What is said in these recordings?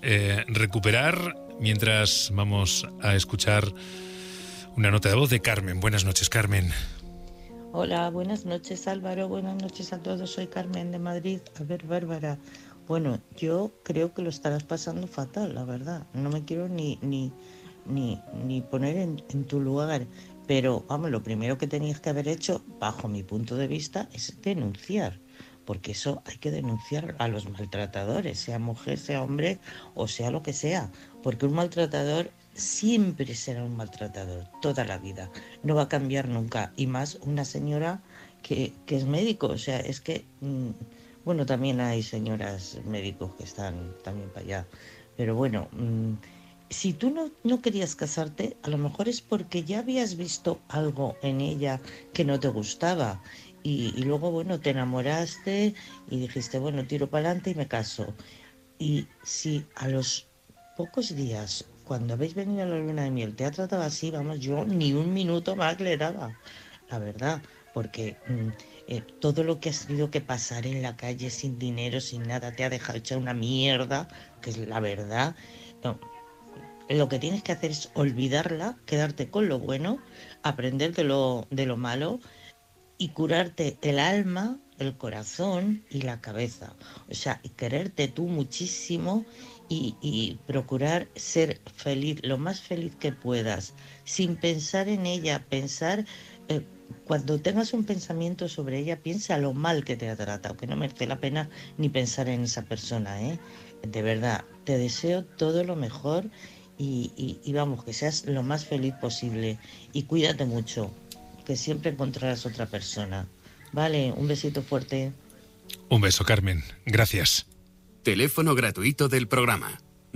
recuperar mientras vamos a escuchar una nota de voz de Carmen. Buenas noches, Carmen. Hola, buenas noches, Álvaro. Buenas noches a todos. Soy Carmen de Madrid. A ver, Bárbara. Bueno, yo creo que lo estarás pasando fatal, la verdad. No me quiero ni poner en tu lugar. Pero, vamos, lo primero que tenías que haber hecho, bajo mi punto de vista, es denunciar. Porque eso hay que denunciar a los maltratadores, sea mujer, sea hombre o sea lo que sea. Porque un maltratador siempre será un maltratador, toda la vida. No va a cambiar nunca. Y más una señora que es médico. O sea, es que... bueno, también hay señoras médicos que están también para allá. Pero bueno, si tú no querías casarte, a lo mejor es porque ya habías visto algo en ella que no te gustaba. Y luego, bueno, te enamoraste y dijiste, bueno, tiro para adelante y me caso. Y si a los pocos días, cuando habéis venido a la luna de miel, te ha tratado así, vamos, yo ni un minuto más le daba, la verdad, porque todo lo que has tenido que pasar en la calle sin dinero, sin nada, te ha dejado hecha una mierda, que es la verdad. No, lo que tienes que hacer es olvidarla, quedarte con lo bueno, aprender de lo malo y curarte el alma, el corazón y la cabeza. O sea, y quererte tú muchísimo y procurar ser feliz, lo más feliz que puedas, sin pensar en ella, pensar... cuando tengas un pensamiento sobre ella, piensa lo mal que te ha tratado, que no merece la pena ni pensar en esa persona, ¿eh? De verdad, te deseo todo lo mejor y vamos, que seas lo más feliz posible y cuídate mucho, que siempre encontrarás otra persona. Vale, un besito fuerte. Un beso, Carmen. Gracias. Teléfono gratuito del programa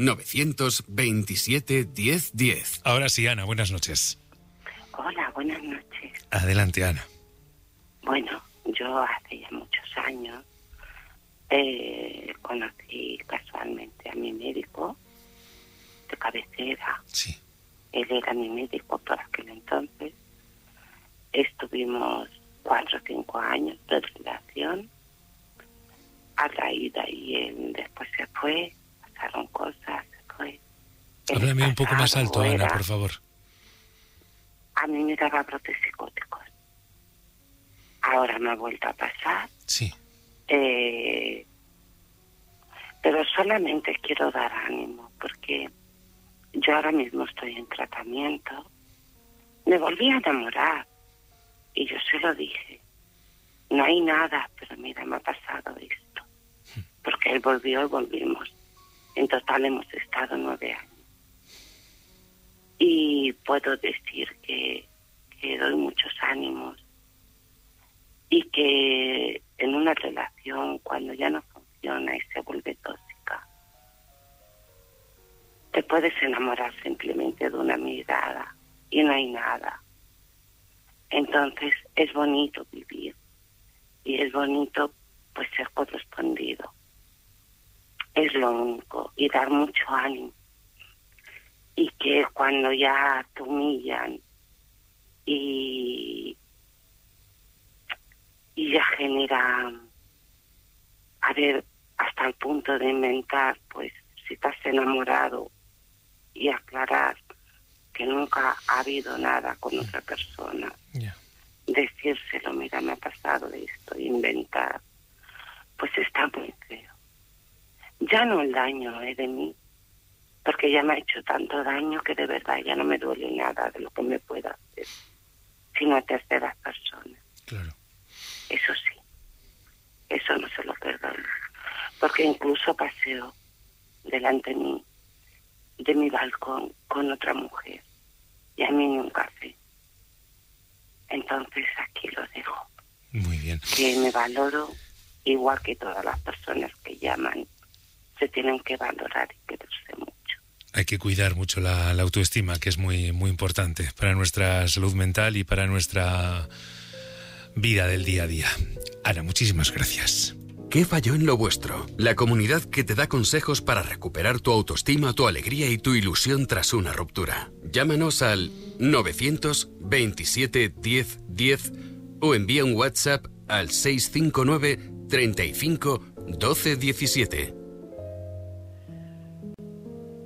927 1010. Ahora sí, Ana, buenas noches. Hola, buenas noches. Adelante, Ana. Bueno, yo hace ya muchos años conocí casualmente a mi médico de cabecera. Sí. Él era mi médico por aquel entonces. Estuvimos 4 o 5 años de relación. A raíz de ahí él después se fue, pasaron cosas, se fue. Háblame un poco más alto, Ana, por favor. A mí me daba brotes psicóticos. Ahora me ha vuelto a pasar. Sí. Pero solamente quiero dar ánimo, porque yo ahora mismo estoy en tratamiento. Me volví a enamorar y yo se lo dije. No hay nada, pero mira, me ha pasado esto. Porque él volvió y volvimos. En total hemos estado 9 años. Y puedo decir que doy muchos ánimos y que en una relación, cuando ya no funciona y se vuelve tóxica, te puedes enamorar simplemente de una mirada y no hay nada. Entonces es bonito vivir y es bonito pues ser correspondido. Es lo único, y dar mucho ánimo. Y que cuando ya te humillan y ya genera, a ver, hasta el punto de inventar, pues, si estás enamorado y aclarar que nunca ha habido nada con otra persona. Yeah. Decírselo, mira, me ha pasado esto, inventar, pues está muy feo. Ya no el daño de mí, porque ya me ha hecho tanto daño que de verdad ya no me duele nada de lo que me pueda hacer, sino a terceras personas. Claro. Eso sí, eso no se lo perdono, porque incluso paseo delante de mi balcón con otra mujer y a mí ni un café. Entonces aquí lo dejo. Muy bien. Que me valoro igual que todas las personas que llaman, se tienen que valorar y quererse mucho. Hay que cuidar mucho la autoestima, que es muy, muy importante para nuestra salud mental y para nuestra vida del día a día. Ana, muchísimas gracias. ¿Qué falló en lo vuestro? La comunidad que te da consejos para recuperar tu autoestima, tu alegría y tu ilusión tras una ruptura. Llámanos al 927 1010 o envía un WhatsApp al 659 35 12 17.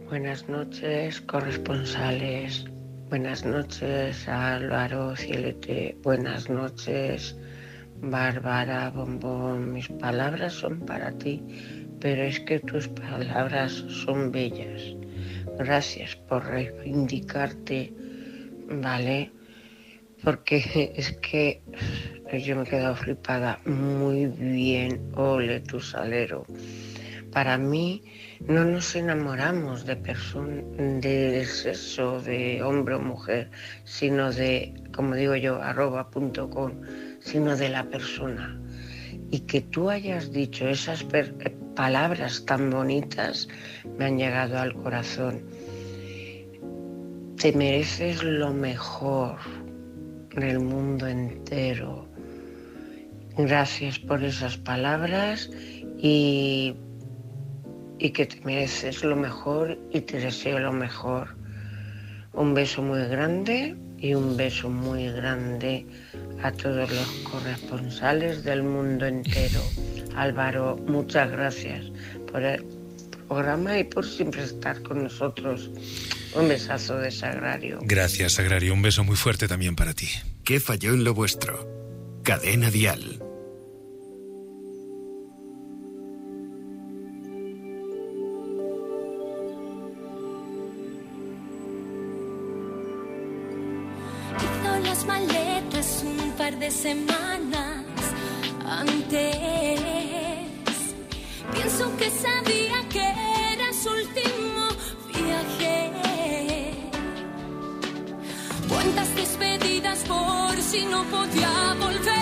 Buenas noches, corresponsales. Buenas noches, Álvaro, Cielete. Buenas noches, Bárbara, Bombón. Mis palabras son para ti, pero es que tus palabras son bellas. Gracias por reivindicarte, ¿vale? Porque es que yo me he quedado flipada. Muy bien, ole tu salero. Para mí no nos enamoramos del sexo de hombre o mujer, sino de, como digo yo, @.com, sino de la persona. Y que tú hayas dicho esas palabras tan bonitas me han llegado al corazón. Te mereces lo mejor del mundo entero. Gracias por esas palabras y que te mereces lo mejor y te deseo lo mejor. Un beso muy grande y un beso muy grande a todos los corresponsales del mundo entero. Álvaro, muchas gracias por el programa y por siempre estar con nosotros. Un besazo de Sagrario. Gracias, Sagrario. Un beso muy fuerte también para ti. ¿Qué falló en lo vuestro? Cadena Dial. Maletas un par de semanas antes. Pienso que sabía que era su último viaje. Cuántas despedidas por si no podía volver.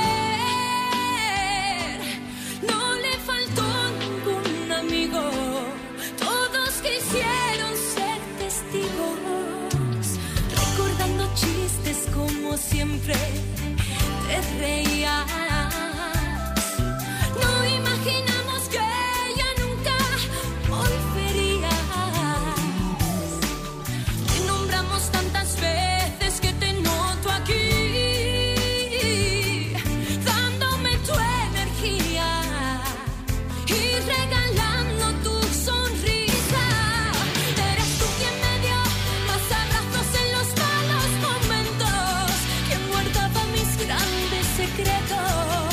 No le faltó ningún amigo. Todos quisieron ser testigos. Recordando chistes como siempre te reías. No imaginamos que ella nunca volvería. Te nombramos tantas veces que te noto aquí, dándome tu energía y regalando tu sonrisa. Eras tú quien me dio más abrazos en los malos momentos, quien guardaba mis grandes secretos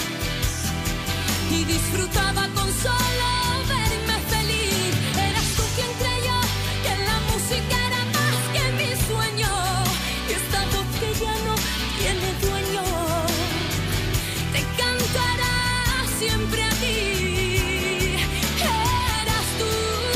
y disfrutaba con solo verme feliz. Eras tú quien creyó que la música era más que mi sueño y esta voz que ya no tiene dueño te cantará siempre a ti. Eras tú.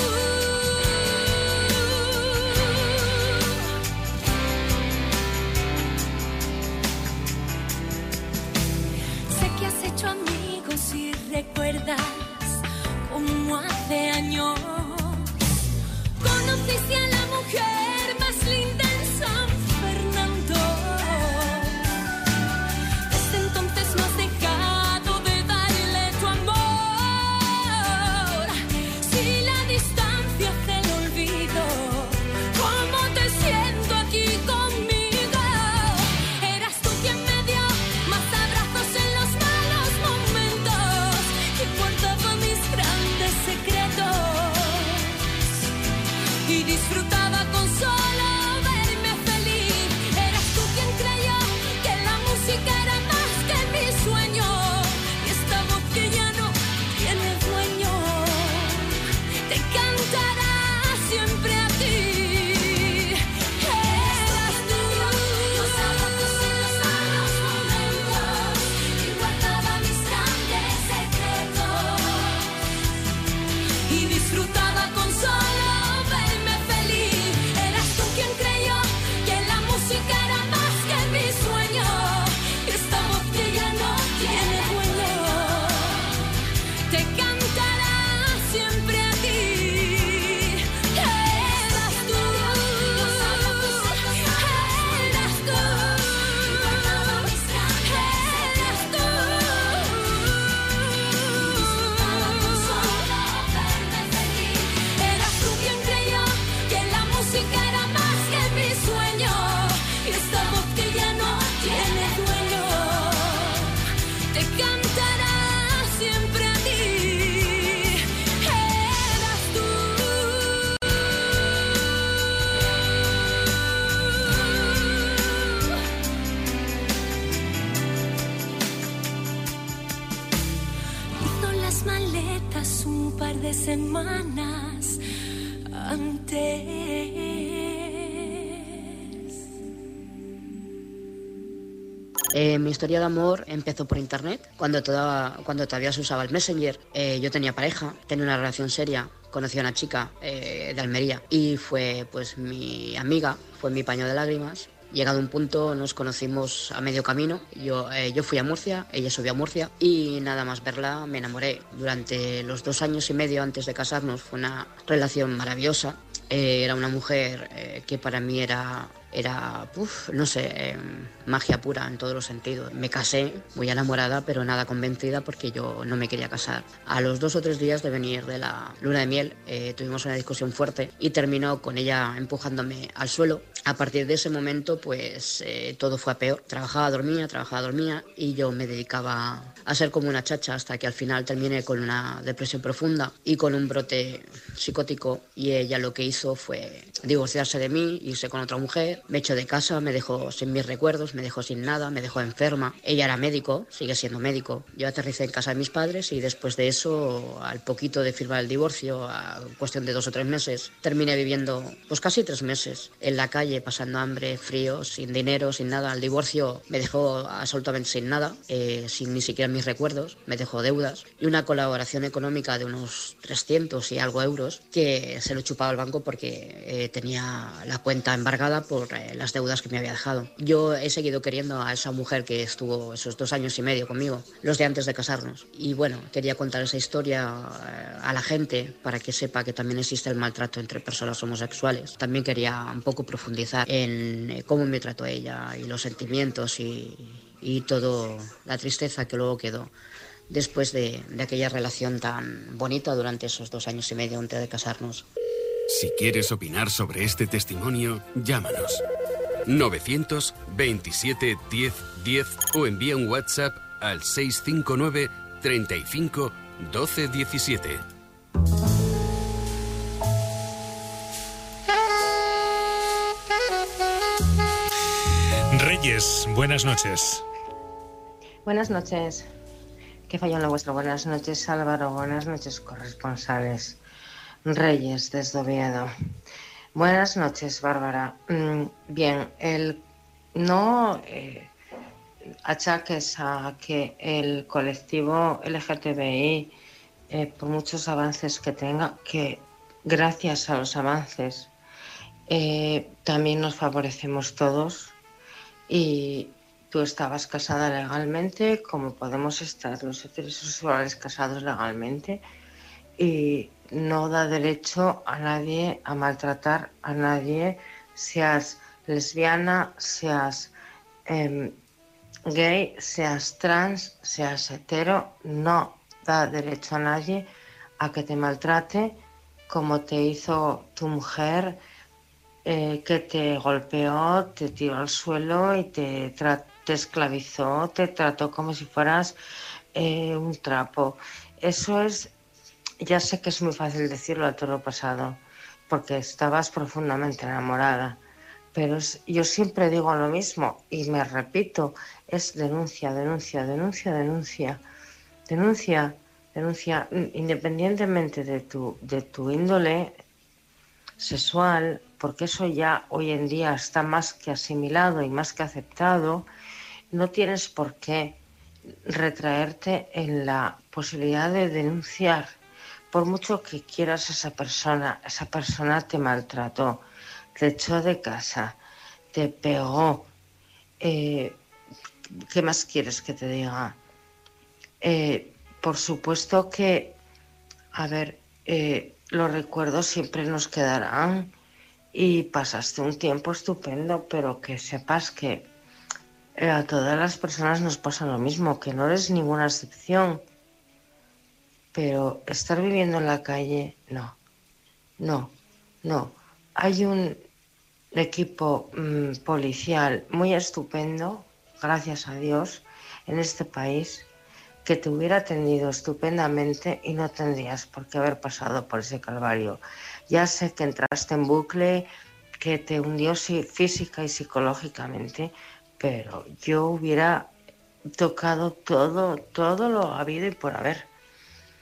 Sé que has hecho amigos y recuerdas como hace años conociste a la mujer más linda en San Fernando. Desde entonces no has dejado de darle tu amor. Si la distancia hace el olvido, ¿cómo te siento aquí conmigo? Eras tú quien me dio más abrazos en los malos momentos, que guardaba mis grandes secretos y disfrutaba con solo verme feliz. Eras tú quien creyó que la música era más que mi sueño y esta voz que ya no tiene dueño te cantará siempre a ti. Eras tú. Los abrazos en los malos momentos y guardaba mis grandes secretos y disfrutaba con solo verme feliz. Eras tú quien creyó que la música era más que mi sueño y esta voz que ya no tiene dueño te cantará siempre a ti. Eras semanas antes. Mi historia de amor empezó por internet, cuando todavía se usaba el Messenger. Yo tenía pareja, tenía una relación seria, conocí a una chica de Almería y fue pues mi amiga, fue mi paño de lágrimas. Llegado un punto nos conocimos a medio camino. Yo fui a Murcia, ella subió a Murcia y nada más verla me enamoré. Durante los 2 años y medio antes de casarnos fue una relación maravillosa. Era una mujer que para mí era no sé, magia pura en todos los sentidos. Me casé muy enamorada, pero nada convencida porque yo no me quería casar. A los 2 o 3 días de venir de la luna de miel tuvimos una discusión fuerte y terminó con ella empujándome al suelo. A partir de ese momento pues todo fue a peor. Trabajaba, dormía y yo me dedicaba a ser como una chacha hasta que al final terminé con una depresión profunda y con un brote psicótico, y ella lo que hizo fue divorciarse de mí, irse con otra mujer, me echó de casa, me dejó sin mis recuerdos, me dejó sin nada, me dejó enferma. Ella era médico, sigue siendo médico. Yo aterricé en casa de mis padres y después de eso, al poquito de firmar el divorcio, a cuestión de 2 o 3 meses, terminé viviendo pues casi 3 meses en la calle, pasando hambre, frío, sin dinero, sin nada. El divorcio me dejó absolutamente sin nada, sin ni siquiera mis recuerdos, me dejó deudas y una colaboración económica de unos 300 y algo euros que se lo chupaba el banco porque tenía la cuenta embargada por las deudas que me había dejado. Yo he seguido queriendo a esa mujer que estuvo esos 2 años y medio conmigo, los de antes de casarnos. Y bueno, quería contar esa historia a la gente para que sepa que también existe el maltrato entre personas homosexuales. También quería un poco profundizar en cómo me trató ella y los sentimientos y todo, la tristeza que luego quedó después de aquella relación tan bonita durante esos 2 años y medio antes de casarnos. Si quieres opinar sobre este testimonio, llámanos 927 10 10 o envía un WhatsApp al 659 35 12 17. Reyes, buenas noches. Buenas noches. ¿Qué fallo en lo vuestro? Buenas noches, Álvaro. Buenas noches, corresponsales. Reyes, desde Oviedo. Buenas noches, Bárbara. Bien, no achaques a que el colectivo LGTBI, por muchos avances que tenga, que gracias a los avances también nos favorecemos todos, y tú estabas casada legalmente, como podemos estar los heterosexuales casados legalmente, y no da derecho a nadie a maltratar a nadie, seas lesbiana, seas gay, seas trans, seas hetero. No da derecho a nadie a que te maltrate como te hizo tu mujer, que te golpeó, te tiró al suelo y te esclavizó, te trató como si fueras un trapo. Eso es... Ya sé que es muy fácil decirlo a todo lo pasado, porque estabas profundamente enamorada, pero yo siempre digo lo mismo y me repito, es denuncia, denuncia, denuncia, denuncia, denuncia, denuncia, independientemente de tu índole sexual, porque eso ya hoy en día está más que asimilado y más que aceptado. No tienes por qué retraerte en la posibilidad de denunciar. Por mucho que quieras a esa persona te maltrató, te echó de casa, te pegó. ¿Qué más quieres que te diga? Por supuesto que, los recuerdos siempre nos quedarán y pasaste un tiempo estupendo, pero que sepas que a todas las personas nos pasa lo mismo, que no eres ninguna excepción. Pero estar viviendo en la calle, no. Hay un equipo policial muy estupendo, gracias a Dios, en este país, que te hubiera atendido estupendamente y no tendrías por qué haber pasado por ese calvario. Ya sé que entraste en bucle, que te hundió física y psicológicamente, pero yo hubiera tocado todo lo habido y por haber.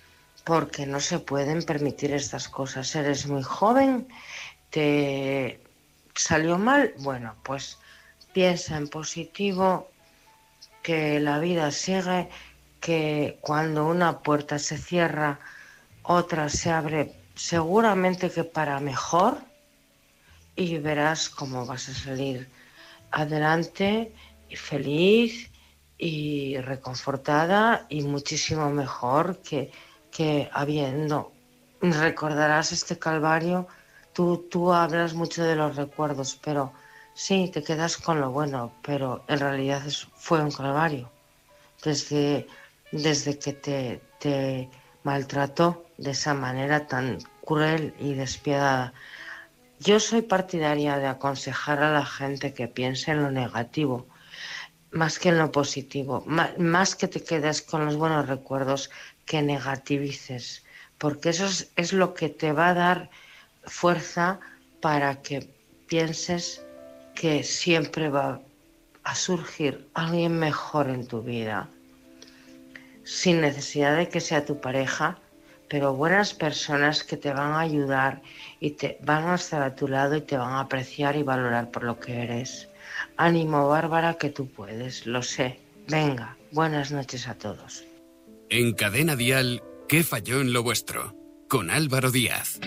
porque no se pueden permitir estas cosas. Eres muy joven, te salió mal, bueno, pues piensa en positivo, que la vida sigue, que cuando una puerta se cierra, otra se abre, seguramente que para mejor, y verás cómo vas a salir adelante y feliz y reconfortada y muchísimo mejor que habiendo. Recordarás este calvario. Tú hablas mucho de los recuerdos, pero sí, te quedas con lo bueno, pero en realidad fue un calvario. Desde que te maltrató de esa manera tan cruel y despiadada. Yo soy partidaria de aconsejar a la gente que piense en lo negativo, más que en lo positivo, más que te quedes con los buenos recuerdos, que negativices, porque eso es lo que te va a dar fuerza para que pienses que siempre va a surgir alguien mejor en tu vida, sin necesidad de que sea tu pareja, pero buenas personas que te van a ayudar y te van a estar a tu lado y te van a apreciar y valorar por lo que eres. Ánimo, Bárbara, que tú puedes, lo sé. Venga, buenas noches a todos. En Cadena Dial, ¿qué falló en lo vuestro? Con Álvaro Díaz.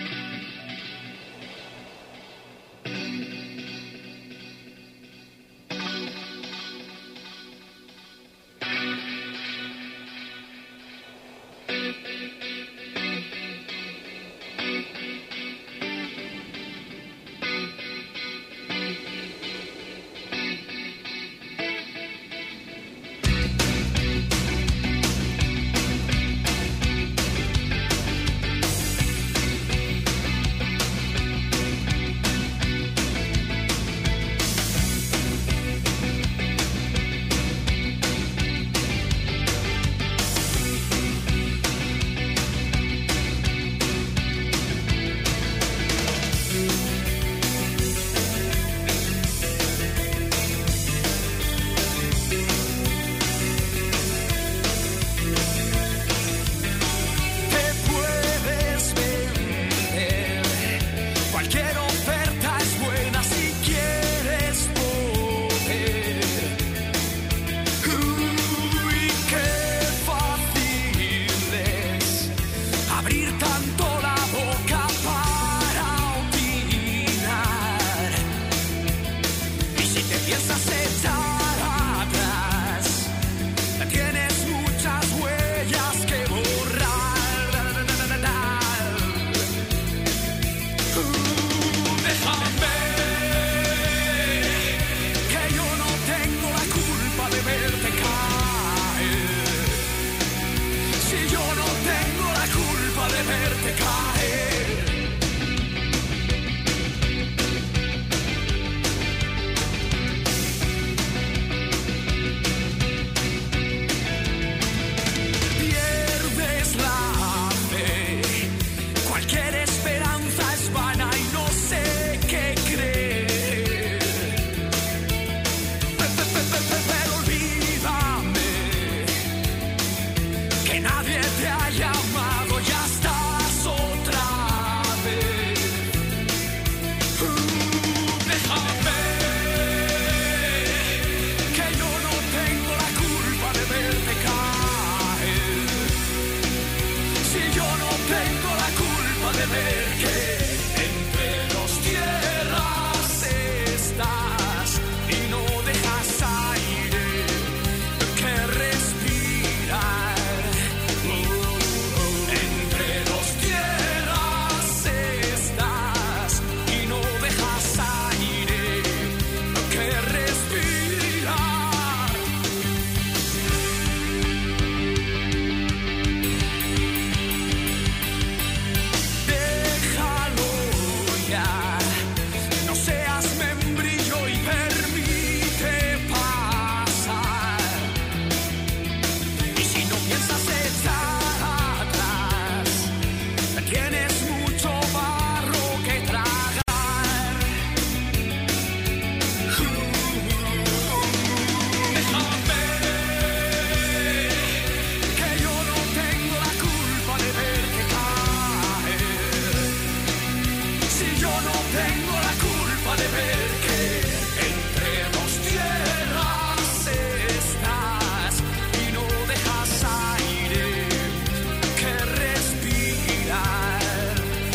tengo la culpa de ver que entre dos tierras estás y no dejas aire que respirar.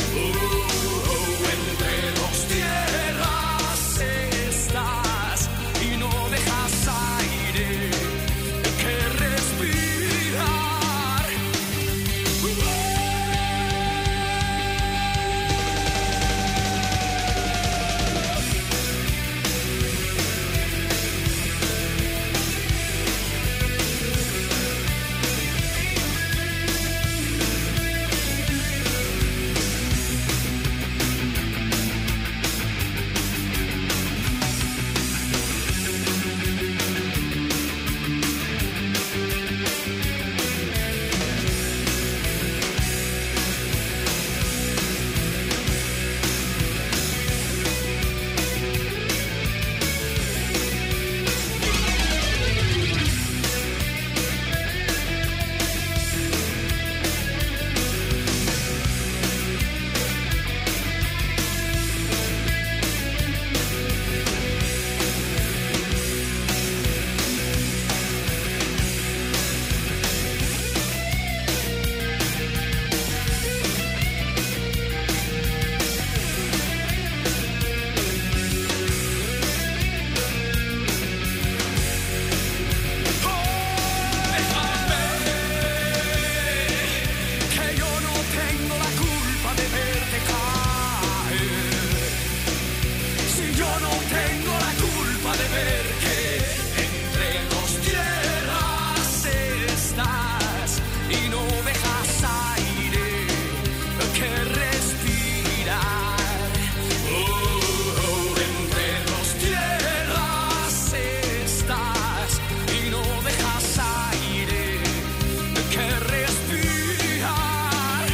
Entre dos tierras estás y no dejas aire que respirar. Que yo no tengo la culpa de verte caer. Si yo no tengo la culpa de ver que entre dos tierras estás y no dejas aire que respirar. Entre dos tierras estás y no dejas aire que respirar.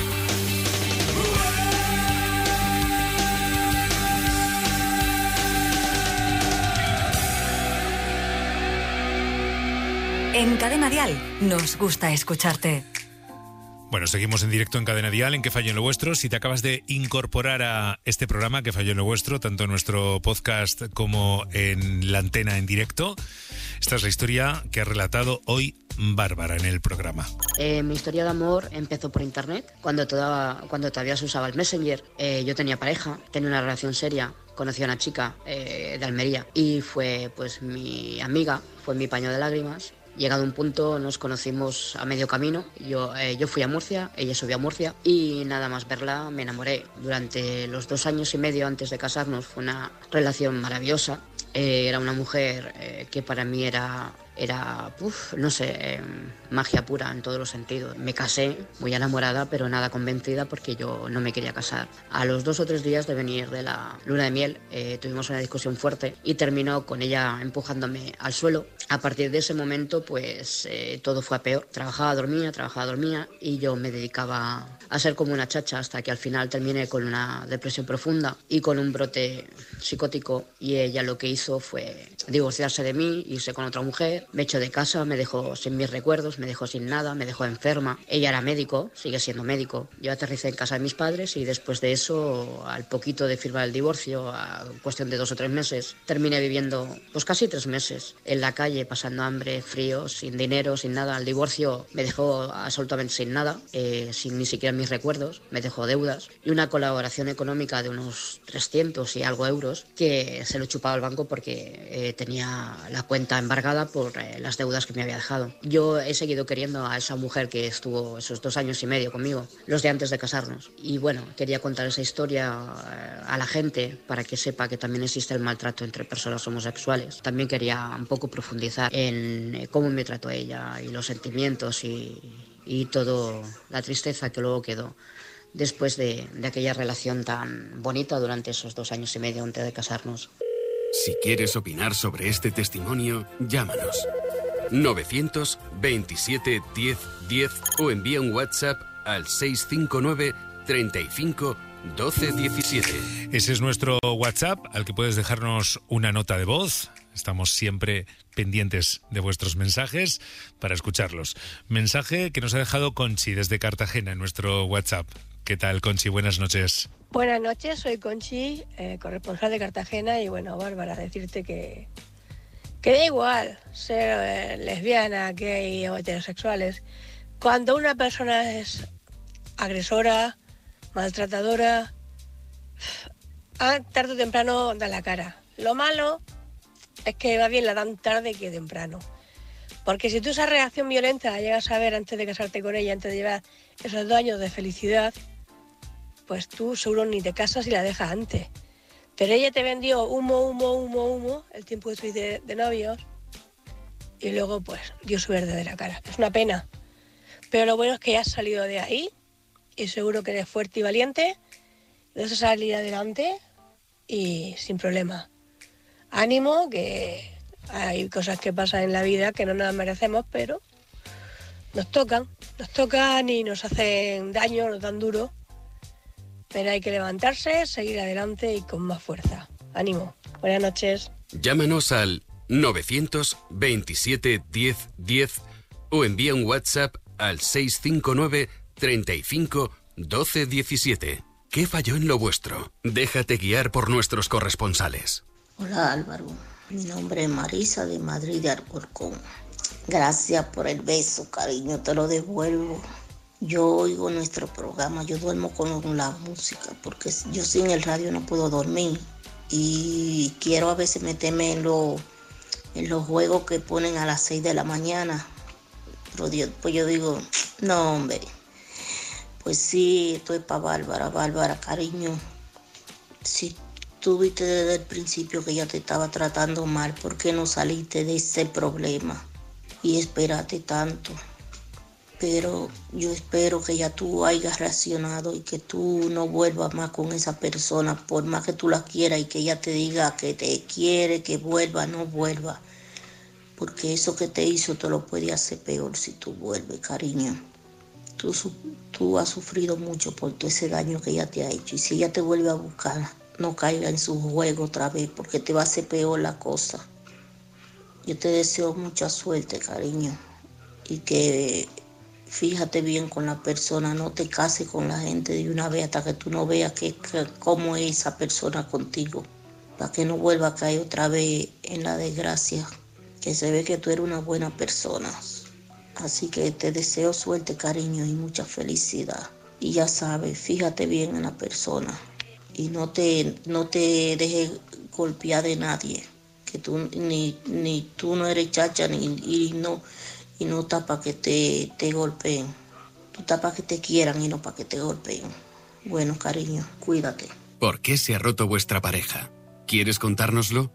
En Cadena Dial nos gusta escucharte. Bueno, seguimos en directo en Cadena Dial, en Que Fallo en lo Vuestro. Si te acabas de incorporar a este programa, Que Fallo en lo Vuestro, tanto en nuestro podcast como en la antena en directo, esta es la historia que ha relatado hoy Bárbara en el programa. Mi historia de amor empezó por internet, cuando todavía se usaba el Messenger. Yo tenía pareja, tenía una relación seria, conocí a una chica de Almería y fue pues mi amiga, fue mi paño de lágrimas. Llegado un punto nos conocimos a medio camino, yo fui a Murcia, ella subió a Murcia y nada más verla me enamoré. Durante los 2 años y medio antes de casarnos fue una relación maravillosa. Era una mujer que para mí era magia pura en todos los sentidos. Me casé muy enamorada, pero nada convencida porque yo no me quería casar. A los 2 o 3 días de venir de la luna de miel tuvimos una discusión fuerte y terminó con ella empujándome al suelo. A partir de ese momento pues todo fue a peor. Trabajaba, dormía y yo me dedicaba a ser como una chacha hasta que al final terminé con una depresión profunda y con un brote psicótico, y ella lo que hizo fue divorciarse de mí, irse con otra mujer. Me echó de casa, me dejó sin mis recuerdos, me dejó sin nada, me dejó enferma. Ella era médico, sigue siendo médico. Yo aterricé en casa de mis padres y después de eso, al poquito de firmar el divorcio, a cuestión de 2 o 3 meses, terminé viviendo pues casi 3 meses en la calle, pasando hambre, frío, sin dinero, sin nada. El divorcio me dejó absolutamente sin nada, sin ni siquiera mis recuerdos, me dejó deudas y una colaboración económica de unos 300 y algo euros que se lo chupaba al banco porque tenía la cuenta embargada por las deudas que me había dejado. Yo he seguido queriendo a esa mujer que estuvo esos 2 años y medio conmigo, los de antes de casarnos. Y bueno, quería contar esa historia a la gente para que sepa que también existe el maltrato entre personas homosexuales. También quería un poco profundizar en cómo me trató ella y los sentimientos y todo, la tristeza que luego quedó después de aquella relación tan bonita durante esos 2 años y medio antes de casarnos. Si quieres opinar sobre este testimonio, llámanos 927 10 10 o envía un WhatsApp al 659 35 12 17. Ese es nuestro WhatsApp al que puedes dejarnos una nota de voz. Estamos siempre pendientes de vuestros mensajes para escucharlos. Mensaje que nos ha dejado Conchi desde Cartagena en nuestro WhatsApp. ¿Qué tal, Conchi? Buenas noches. Buenas noches, soy Conchi, corresponsal de Cartagena, y bueno, Bárbara, decirte que da igual ser lesbiana, gay o heterosexuales. Cuando una persona es agresora, maltratadora, tarde o temprano da la cara. Lo malo es que va bien la dan tarde que temprano. Porque si tú esa reacción violenta la llegas a ver antes de casarte con ella, antes de llevar esos 2 años de felicidad, pues tú seguro ni te casas y la dejas antes. Pero ella te vendió humo el tiempo que estuviste de novios, y luego pues dio su verdadera cara. Es una pena. Pero lo bueno es que ya has salido de ahí y seguro que eres fuerte y valiente. Vas a salir adelante y sin problema. Ánimo, que hay cosas que pasan en la vida que no nos merecemos, pero nos tocan y nos hacen daño, nos dan duro. Pero hay que levantarse, seguir adelante y con más fuerza. Ánimo. Buenas noches. Llámanos al 927 10 10 o envía un WhatsApp al 659 35 12 17. ¿Qué falló en lo vuestro? Déjate guiar por nuestros corresponsales. Hola Álvaro, mi nombre es Marisa de Madrid de Alcorcón. Gracias por el beso, cariño, te lo devuelvo. Yo oigo nuestro programa, yo duermo con la música porque yo sin el radio no puedo dormir y quiero a veces meterme en los juegos que ponen a las 6 de la mañana. Pero pues yo digo, no hombre, pues sí, esto es para Bárbara, cariño. Si tú viste desde el principio que ella te estaba tratando mal, ¿por qué no saliste de ese problema y esperaste tanto? Pero yo espero que ya tú hayas reaccionado y que tú no vuelvas más con esa persona, por más que tú la quieras y que ella te diga que te quiere, que vuelva, no vuelva. Porque eso que te hizo te lo puede hacer peor si tú vuelves, cariño. Tú has sufrido mucho por todo ese daño que ella te ha hecho. Y si ella te vuelve a buscar, no caiga en su juego otra vez, porque te va a hacer peor la cosa. Yo te deseo mucha suerte, cariño. Y que fíjate bien con la persona, no te cases con la gente de una vez hasta que tú no veas cómo es esa persona contigo. Para que no vuelva a caer otra vez en la desgracia. Que se ve que tú eres una buena persona. Así que te deseo suerte, cariño, y mucha felicidad. Y ya sabes, fíjate bien en la persona. Y no te dejes golpear de nadie. Que tú ni tú no eres chacha y no está para que te golpeen. Tú estás para que te quieran y no para que te golpeen. Bueno, cariño, cuídate. ¿Por qué se ha roto vuestra pareja? ¿Quieres contárnoslo?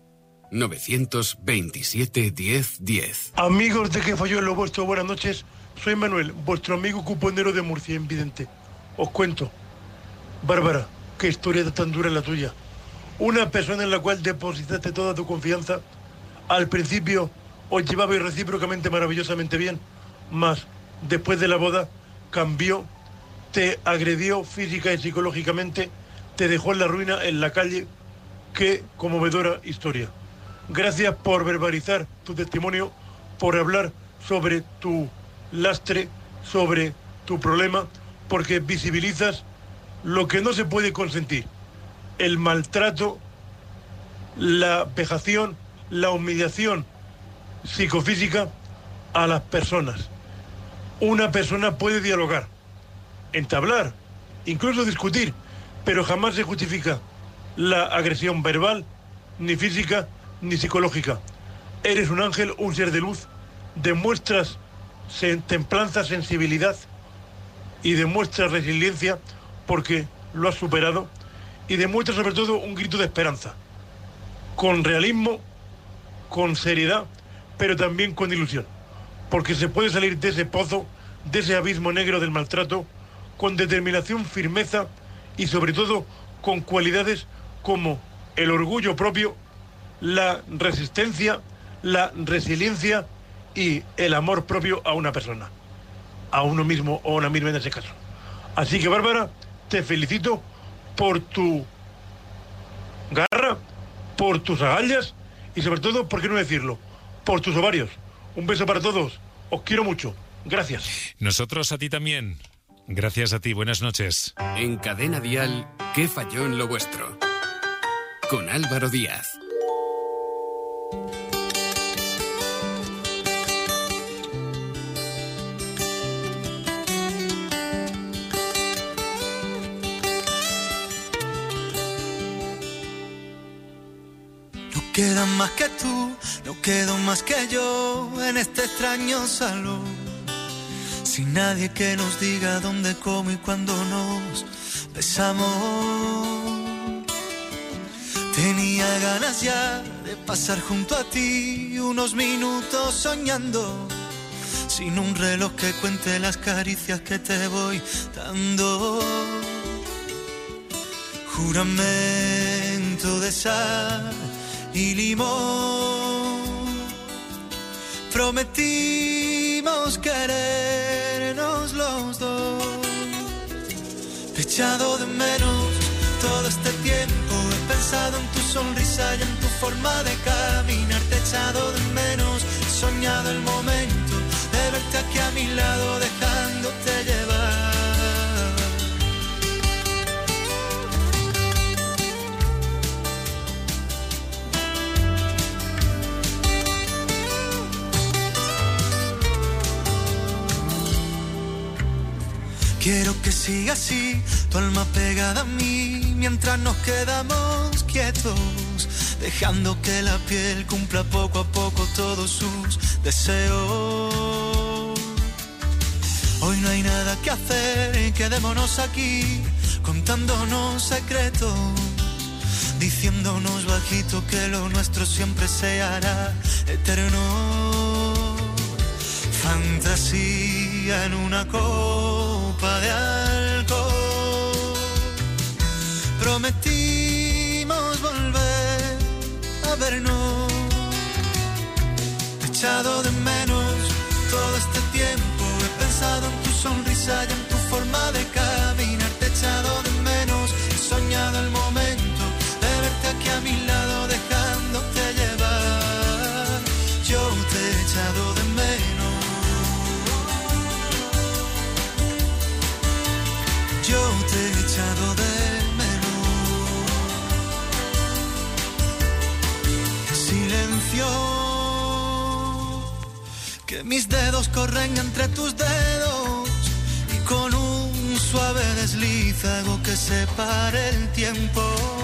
927 10 10. Amigos de Que Falló en lo Vuestro, buenas noches. Soy Manuel, vuestro amigo cuponero de Murcia, invidente. Os cuento. Bárbara, qué historia tan dura es la tuya. Una persona en la cual depositaste toda tu confianza. Al principio os llevabais recíprocamente maravillosamente bien, mas después de la boda cambió, te agredió física y psicológicamente, te dejó en la ruina, en la calle. Qué conmovedora historia. Gracias por verbalizar tu testimonio, por hablar sobre tu lastre, sobre tu problema, porque visibilizas lo que no se puede consentir. El maltrato, la vejación, la humillación psicofísica a las personas. Una persona puede dialogar, entablar, incluso discutir, pero jamás se justifica la agresión verbal, ni física, ni psicológica. Eres un ángel, un ser de luz, demuestras templanza, sensibilidad y demuestras resiliencia porque lo has superado y demuestras sobre todo un grito de esperanza, con realismo, con seriedad, pero también con ilusión, porque se puede salir de ese pozo, de ese abismo negro del maltrato, con determinación, firmeza y sobre todo con cualidades como el orgullo propio, la resistencia, la resiliencia y el amor propio a una persona, a uno mismo o a una misma en ese caso. Así que, Bárbara, te felicito por tu garra, por tus agallas y sobre todo, ¿por qué no decirlo?, por tus ovarios. Un beso para todos, os quiero mucho, gracias. Nosotros a ti también. Gracias a ti, buenas noches. En Cadena Dial, ¿qué falló en lo vuestro? Con Álvaro Díaz. No quedan más que tú, no quedo más que yo en este extraño salón. Sin nadie que nos diga dónde, cómo y cuándo nos besamos. Tenía ganas ya de pasar junto a ti unos minutos soñando, sin un reloj que cuente las caricias que te voy dando. Juramento de sal y limón, prometimos querernos los dos. Te he echado de menos todo este tiempo, he pensado en tu sonrisa y en tu forma de caminar. Te he echado de menos, he soñado el momento de verte aquí a mi lado, dejándote llevar. Quiero que siga así, tu alma pegada a mí, mientras nos quedamos quietos, dejando que la piel cumpla poco a poco todos sus deseos. Hoy no hay nada que hacer, quedémonos aquí, contándonos secretos, diciéndonos bajito que lo nuestro siempre se hará eterno. Fantasía en una copa de alcohol, prometimos volver a vernos. Te he echado de menos todo este tiempo, he pensado en tu sonrisa y en tu forma de caminar. Te he echado de menos, he soñado el momento de verte aquí a mi lado, dejándote llevar. Yo te he echado de menos, yo te he echado de menos. Silencio, que mis dedos corren entre tus dedos y con un suave desliz hago que se pare el tiempo.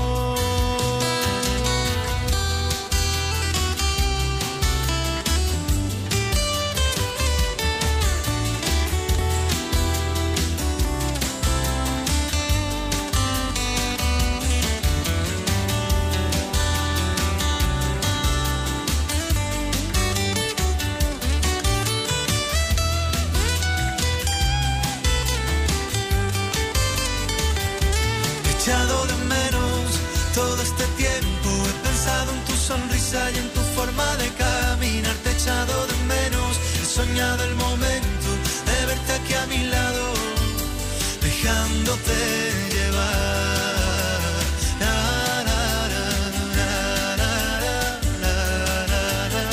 Y en tu forma de caminar te he echado de menos, he soñado el momento de verte aquí a mi lado, dejándote llevar. La, la, la, la, la, la, la.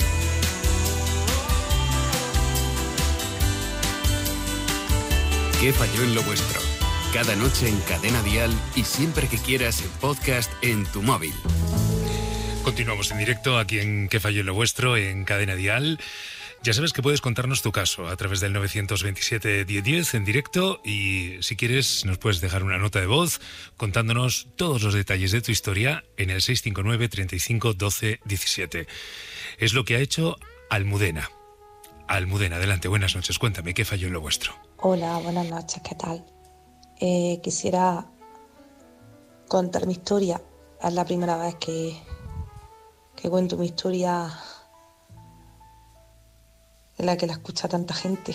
¿Qué falló en lo vuestro? Cada noche en Cadena Dial y siempre que quieras en podcast en tu móvil. Continuamos en directo aquí en ¿Qué falló en lo vuestro? En Cadena Dial. Ya sabes que puedes contarnos tu caso a través del 927-1010 en directo y si quieres nos puedes dejar una nota de voz contándonos todos los detalles de tu historia en el 659 35 12 17. Es lo que ha hecho Almudena. Almudena, adelante, buenas noches. Cuéntame, ¿qué falló en lo vuestro? Hola, buenas noches, ¿qué tal? Quisiera contar mi historia. Es la primera vez que cuento mi historia en la que la escucha tanta gente.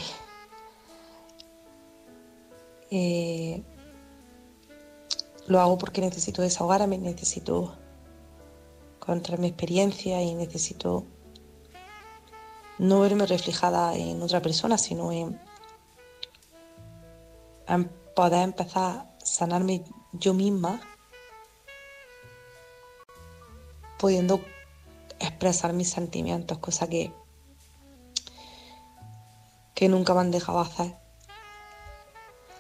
Lo hago porque necesito desahogarme, necesito contar mi experiencia y necesito no verme reflejada en otra persona, sino en poder empezar a sanarme yo misma, pudiendo expresar mis sentimientos, cosa que nunca me han dejado hacer.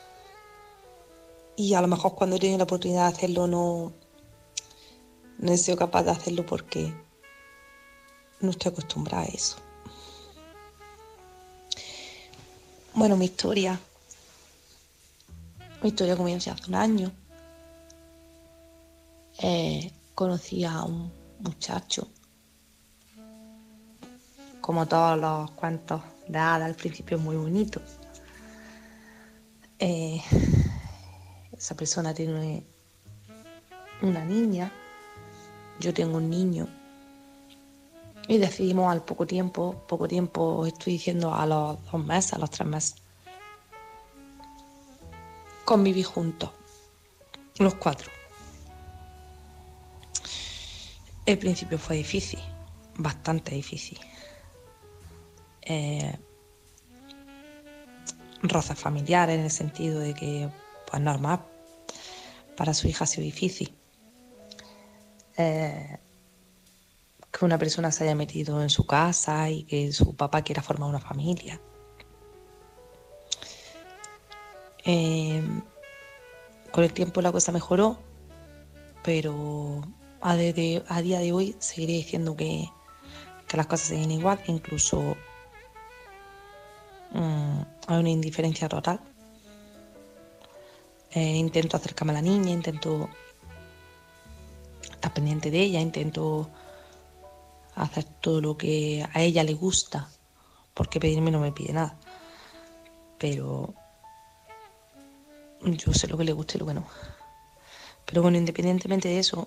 y a lo mejor cuando he tenido la oportunidad de hacerlo no he sido capaz de hacerlo porque no estoy acostumbrada a eso. Bueno, mi historia comienza hace un año. Conocí a un muchacho, como todos los cuentos de hadas, al principio muy bonito. Esa persona tiene una niña, yo tengo un niño, y decidimos al poco tiempo, estoy diciendo a los 2 meses, a los 3 meses, convivir juntos, los 4. El principio fue difícil, bastante difícil. Roces familiares en el sentido de que, pues normal, para su hija ha sido difícil. Que una persona se haya metido en su casa y que su papá quiera formar una familia. Con el tiempo la cosa mejoró, pero a día de hoy seguiré diciendo que las cosas siguen igual, incluso hay una indiferencia total. Intento acercarme a la niña, intento estar pendiente de ella, intento hacer todo lo que a ella le gusta, porque pedirme no me pide nada, pero yo sé lo que le gusta y lo que no. Pero bueno, independientemente de eso,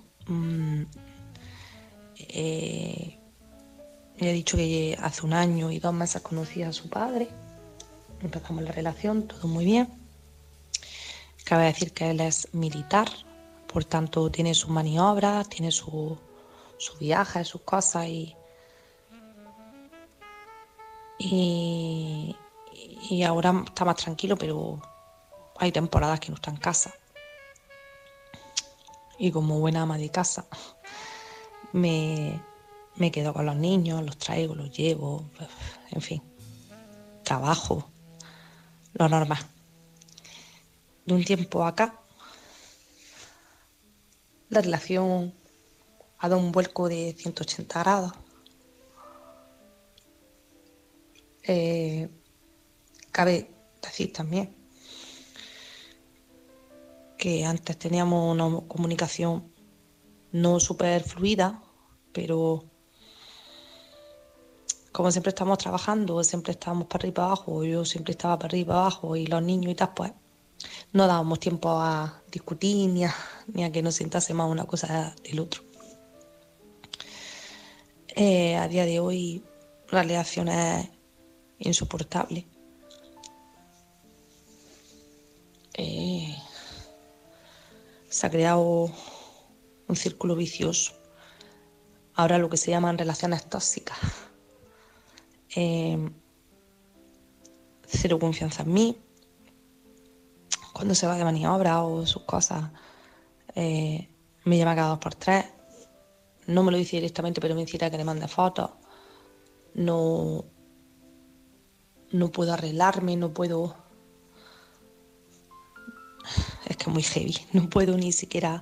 he dicho que hace 1 año y 2 meses conocí a su padre, empezamos la relación, todo muy bien. Cabe decir que él es militar, por tanto tiene sus maniobras, tiene sus viajes, sus cosas y ahora está más tranquilo, pero hay temporadas que no está en casa. Y como buena ama de casa me quedo con los niños, los traigo, los llevo, en fin, trabajo, lo normal. De un tiempo acá, la relación ha dado un vuelco de 180 grados. Cabe decir también que antes teníamos una comunicación no súper fluida, pero como siempre estamos trabajando, siempre estábamos para arriba y para abajo, yo siempre estaba para arriba y para abajo y los niños y tal, pues no dábamos tiempo a discutir ni a que nos sentase más una cosa del otro. A día de hoy la relación es insoportable. Se ha creado un círculo vicioso. Ahora lo que se llaman relaciones tóxicas. Cero confianza en mí. Cuando se va de maniobra o sus cosas, me llama cada 2 por 3. No me lo dice directamente, pero me incita a que le mande fotos. No puedo arreglarme, no puedo... Es que es muy heavy. No puedo ni siquiera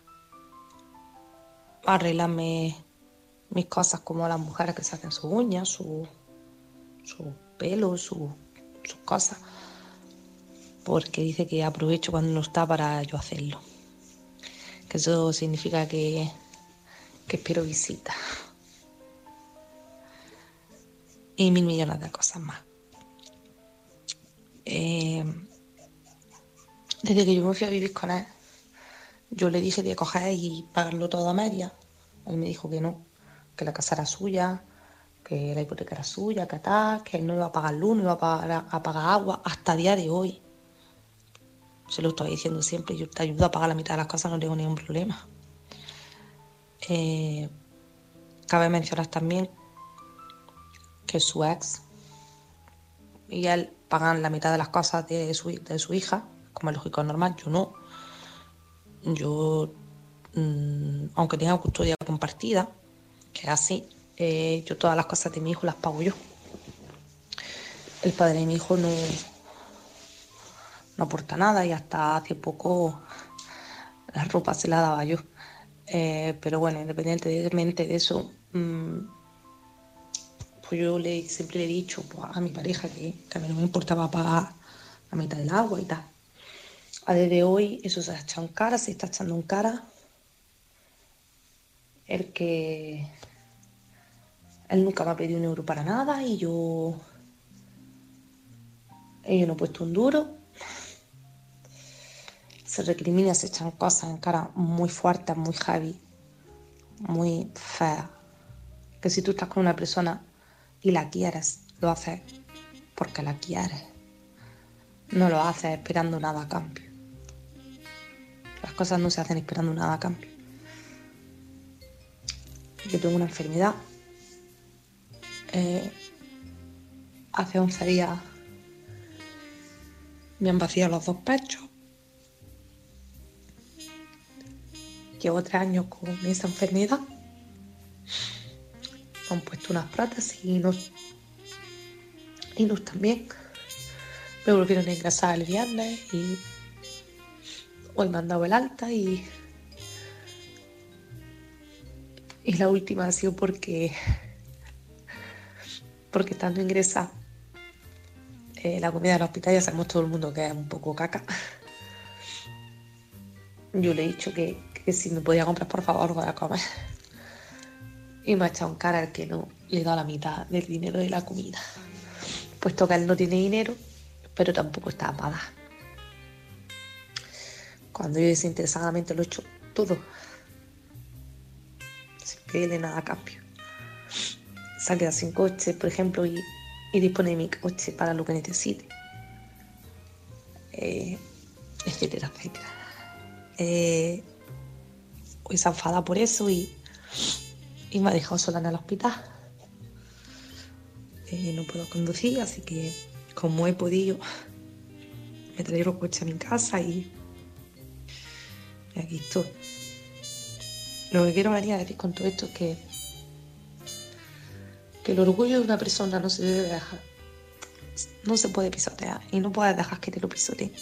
arreglarme mis cosas como las mujeres que se hacen sus uñas, su pelo, sus cosas. Porque dice que aprovecho cuando no está para yo hacerlo. Que eso significa que espero visitas. Y 1000 millones de cosas más. Desde que yo me fui a vivir con él, yo le dije de coger y pagarlo todo a media. Él me dijo que no, que la casa era suya, que la hipoteca era suya, que tal, que él no iba a pagar luz, no iba a pagar agua, hasta el día de hoy. Se lo estoy diciendo siempre, yo te ayudo a pagar la mitad de las cosas, no tengo ningún problema. Cabe mencionar también que su ex y él pagan la mitad de las cosas de su hija, como es lógico, normal, yo no. Yo, aunque tenga custodia compartida, que es así, yo todas las cosas de mi hijo las pago yo. El padre de mi hijo no aporta nada y hasta hace poco la ropa se la daba yo. Pero bueno, independientemente de eso, pues yo siempre le he dicho pues, a mi pareja que a mí no me importaba pagar la mitad del agua y tal. A día de hoy eso se ha echado en cara, se está echando en cara el que él nunca me ha pedido un euro para nada y yo no he puesto un duro. Se recrimina, se echan cosas en cara muy fuertes, muy heavy, muy feas. Que si tú estás con una persona y la quieres, lo haces porque la quieres. No lo haces esperando nada a cambio. Las cosas no se hacen esperando nada a cambio. Yo tengo una enfermedad. Hace 11 días me han vaciado los 2 pechos. Llevo 3 años con esa enfermedad. Me han puesto unas prótesis y no también. Me volvieron a ingresar el viernes y hoy me han dado el alta y la última ha sido porque estando ingresada la comida del hospital ya sabemos todo el mundo que es un poco caca. Yo le he dicho que si me podía comprar por favor voy a comer y me ha echado en cara el que no le he dado la mitad del dinero de la comida, puesto que él no tiene dinero pero tampoco está para dar. Cuando yo desinteresadamente lo he hecho todo sin pedirle nada a cambio. Se ha quedado sin coche, por ejemplo, y dispone de mi coche para lo que necesite, etcétera, etcétera. Hoy se ha enfadado por eso y me ha dejado sola en el hospital. No puedo conducir, así que como he podido me he traído el coche a mi casa y aquí estoy. Lo que quiero venir a decir con todo esto es que el orgullo de una persona no se debe dejar, no se puede pisotear y no puedes dejar que te lo pisoteen.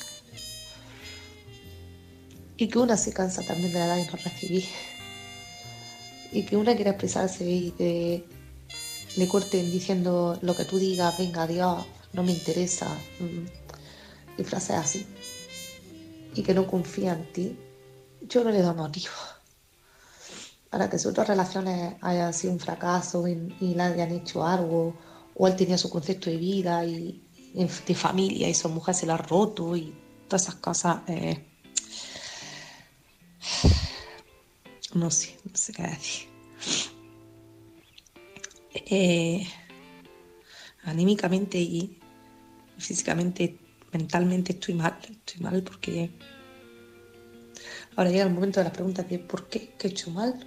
Y que una se cansa también de la edad y no recibir. Y que una quiere expresarse y que le corten diciendo lo que tú digas, venga, Dios, no me interesa. Y frases así. Y que no confía en ti. Yo no le doy motivo para que sus otras relaciones hayan sido un fracaso y le hayan hecho algo, o él tenía su concepto de vida y de familia y su mujer se la ha roto y todas esas cosas. No sé qué decir. Anímicamente y físicamente, mentalmente estoy mal porque ahora llega el momento de las preguntas de ¿por qué? ¿Qué he hecho mal?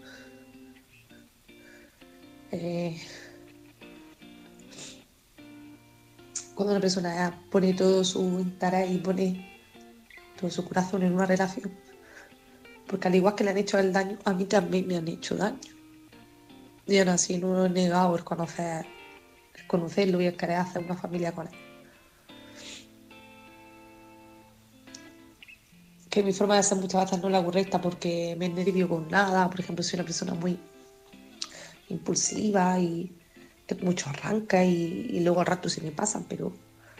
Cuando una persona pone todo su interés y pone todo su corazón en una relación, porque al igual que le han hecho el daño, a mí también me han hecho daño. Y aún así no lo he negado el conocerlo y el querer hacer una familia con él. Que mi forma de ser muchas veces no es la correcta porque me nervio con nada. Por ejemplo, soy una persona muy impulsiva y tengo mucho arranca y luego al rato se me pasan, pero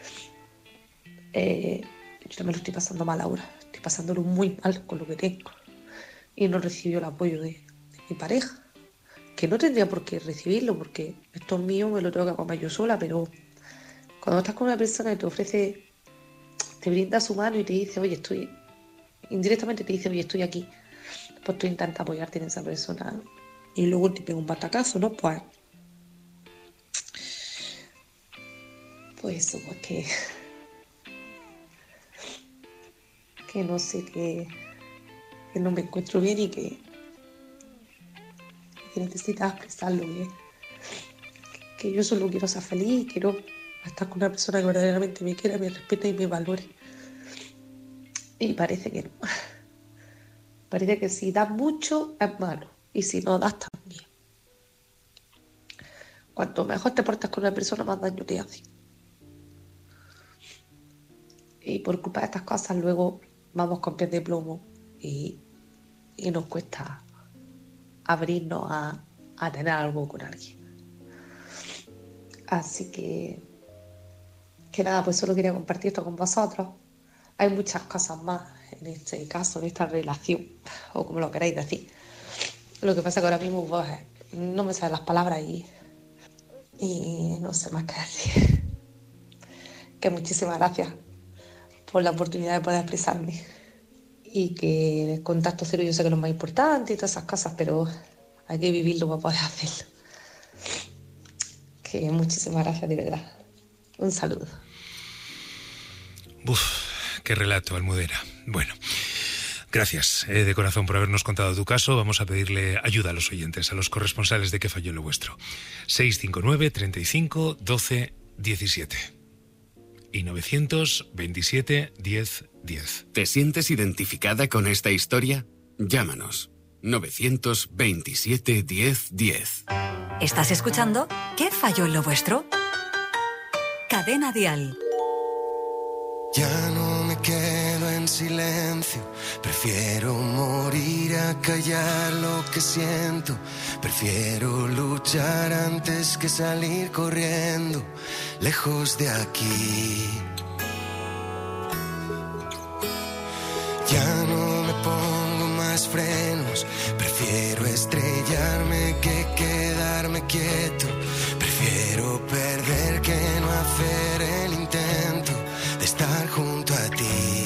yo también lo estoy pasando mal ahora. Estoy pasándolo muy mal con lo que tengo. Y no recibió el apoyo de mi pareja, que no tendría por qué recibirlo porque esto es mío, me lo tengo que comer yo sola, pero cuando estás con una persona que te ofrece, te brinda su mano y te dice, oye, indirectamente te dice, oye, estoy aquí, pues tú intentas apoyarte en esa persona y luego te pega un batacazo, ¿no? Pues eso, pues que no sé, que no me encuentro bien y que necesitas expresarlo, que yo solo quiero ser feliz y quiero estar con una persona que verdaderamente me quiera, me respete y me valore. Y parece que no. Parece que si das mucho es malo y si no das también. Cuanto mejor te portas con una persona, más daño te hace. Y por culpa de estas cosas luego vamos con pies de plomo y nos cuesta abrirnos a tener algo con alguien. Así que nada, pues solo quería compartir esto con vosotros. Hay muchas cosas más en este caso, en esta relación, o como lo queráis decir. Lo que pasa es que ahora mismo pues, no me salen las palabras y no sé más qué decir. Que muchísimas gracias por la oportunidad de poder expresarme. Y que el contacto cero yo sé que es lo más importante y todas esas cosas, pero hay que vivirlo para poder hacerlo. Que muchísimas gracias, de verdad. Un saludo. Qué relato, Almudena. Bueno, gracias de corazón por habernos contado tu caso. Vamos a pedirle ayuda a los oyentes, a los corresponsales de ¿Qué falló en lo vuestro? 659 35 12 17 y 927 10 10. ¿Te sientes identificada con esta historia? Llámanos. 927 10 10. ¿Estás escuchando ¿Qué falló en lo vuestro? Cadena Dial. Ya no me quedo en silencio, prefiero morir a callar lo que siento, prefiero luchar antes que salir corriendo, lejos de aquí. Ya no me pongo más frenos, prefiero estrellarme que quedarme quieto, prefiero perder que no hacer el intento de estar junto a ti.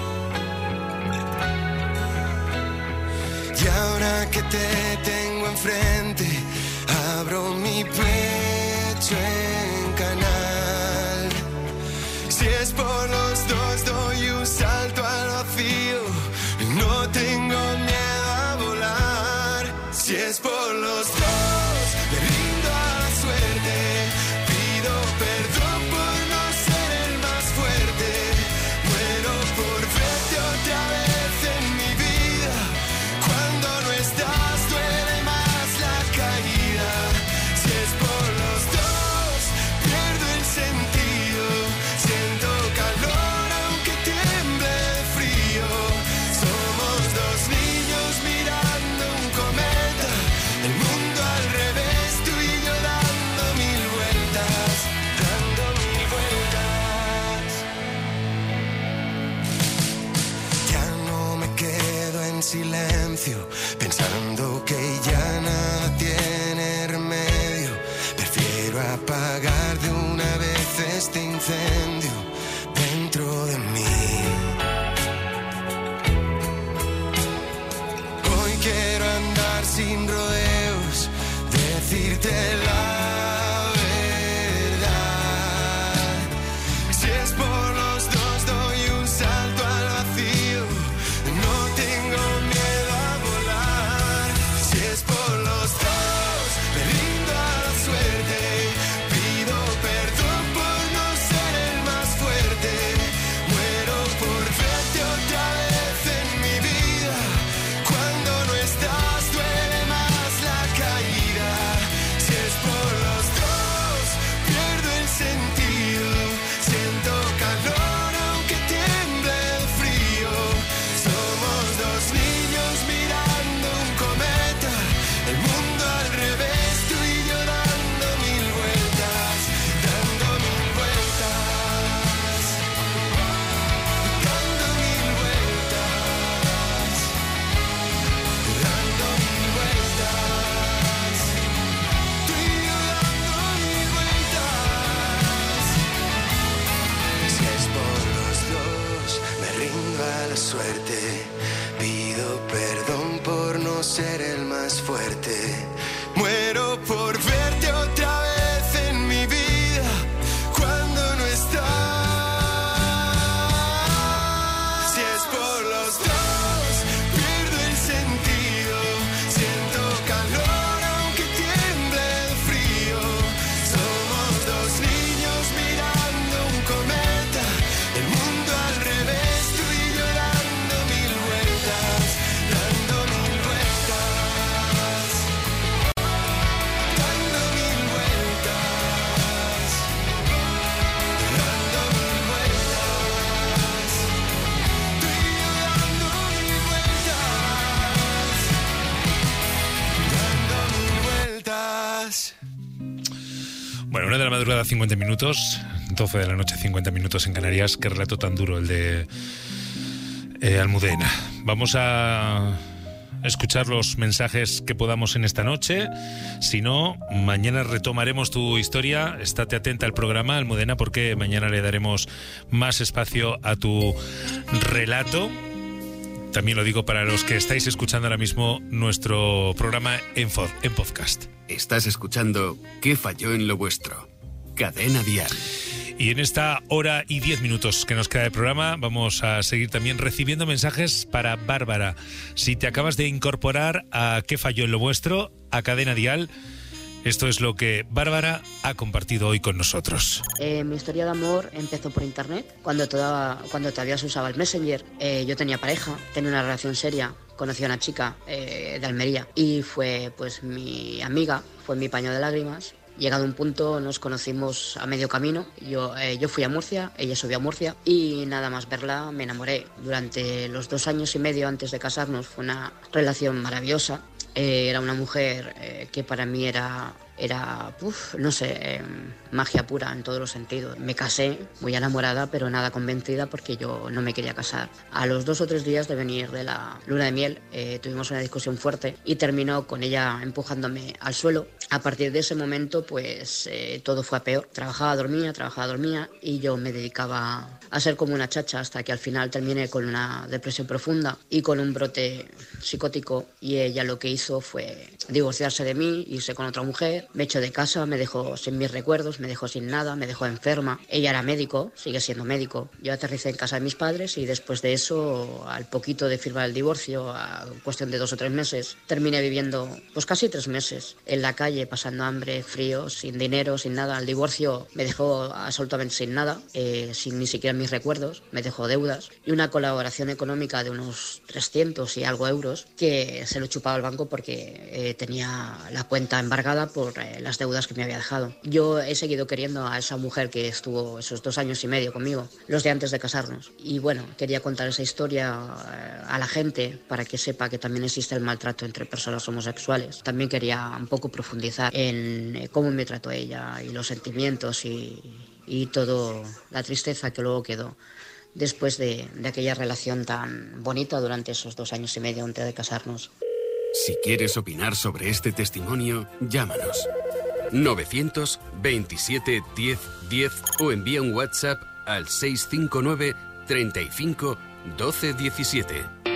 Y ahora que te tengo enfrente, abro mi pecho en canal. Si es por los dos, doy un salto al vacío. No tengo miedo a volar. Si es por los dos, me rindo a la suerte. Pido perdón por no ser el más fuerte. Muero por verte otra vez en mi vida. Cuando no estás duele más la caída. Si es por los dos, pierdo el sentido. Siento calor aunque tiemble de frío. Somos dos niños mirando un cometa. El mundo al revés, tú y yo dando mil vueltas. Dando mil vueltas. Ya no me quedo en silencio, pensando que ya nada tiene remedio. Prefiero apagar de una vez este incendio dentro de mí. Hoy quiero andar sin rodeos, decirte la verdad. Si es por los dos, doy un salto al vacío. No tengo miedo a volar. Si es por los dos, me rindo a la suerte. Pido perdón por no ser el más fuerte. Muero por verte otra vez en mi vida. Cuando no estás duele más la caída. Si es por los dos, pierdo el sentido. Siento calor aunque tiemble el frío. Somos dos niños mirando un cometa. El mundo al revés, tú y yo dando mil vueltas. Dando mil vueltas. Dando mil vueltas. Dando mil vueltas. Tú y yo dando mil vueltas. Si es por los dos, me rindo a la suerte. Pido perdón por no ser el más fuerte. Muero por verte otra vez en mi vida. Cuando no estás. Si es por los dos, pierdo el sentido. Siento calor aunque tiemble el frío. Somos dos niños mirando un cometa. El mundo al revés, tú y yo dando mil vueltas. Dando mil vueltas. Dando mil Beach. Bueno, 1 de la madrugada, 50 minutos, 12 de la noche, 50 minutos en Canarias. Qué relato tan duro el de Almudena. Vamos a escuchar los mensajes que podamos en esta noche. Si no, mañana retomaremos tu historia. Estate atenta al programa, Almudena, porque mañana le daremos más espacio a tu relato. También lo digo para los que estáis escuchando ahora mismo nuestro programa en podcast. Estás escuchando ¿Qué falló en lo vuestro? Cadena Dial. Y en esta hora y 10 minutos que nos queda de programa vamos a seguir también recibiendo mensajes para Bárbara. Si te acabas de incorporar a ¿Qué falló en lo vuestro? A Cadena Dial, esto es lo que Bárbara ha compartido hoy con nosotros. Mi historia de amor empezó por internet, cuando todavía se usaba el Messenger. Yo tenía pareja, tenía una relación seria, conocí a una chica de Almería y fue pues mi amiga, fue mi paño de lágrimas. Llegado un punto nos conocimos a medio camino, yo fui a Murcia, ella subió a Murcia y nada más verla me enamoré. Durante los 2 años y medio antes de casarnos fue una relación maravillosa. Era una mujer que para mí era no sé, magia pura en todos los sentidos. Me casé muy enamorada, pero nada convencida porque yo no me quería casar. A los 2 o 3 días de venir de la luna de miel tuvimos una discusión fuerte y terminó con ella empujándome al suelo. A partir de ese momento pues todo fue a peor. Trabajaba, dormía y yo me dedicaba a ser como una chacha hasta que al final terminé con una depresión profunda y con un brote psicótico, y ella lo que hizo fue divorciarse de mí, irse con otra mujer, me echó de casa, me dejó sin mis recuerdos, me dejó sin nada, me dejó enferma. Ella era médico, sigue siendo médico. Yo aterricé en casa de mis padres y después de eso, al poquito de firmar el divorcio, a cuestión de 2 o 3 meses, terminé viviendo pues casi 3 meses en la calle, pasando hambre, frío, sin dinero, sin nada. El divorcio me dejó absolutamente sin nada, sin ni siquiera mis recuerdos, me dejó deudas y una colaboración económica de unos 300 y algo euros que se lo chupaba el banco porque tenía la cuenta embargada por las deudas que me había dejado. Yo he seguido queriendo a esa mujer que estuvo esos 2 años y medio conmigo, los de antes de casarnos. Y bueno, quería contar esa historia a la gente para que sepa que también existe el maltrato entre personas homosexuales. También quería un poco profundizar en cómo me trató ella y los sentimientos y todo la tristeza que luego quedó después de aquella relación tan bonita durante esos 2 años y medio antes de casarnos. Si quieres opinar sobre este testimonio, llámanos 927 10 10 o envía un WhatsApp al 659 35 12 17.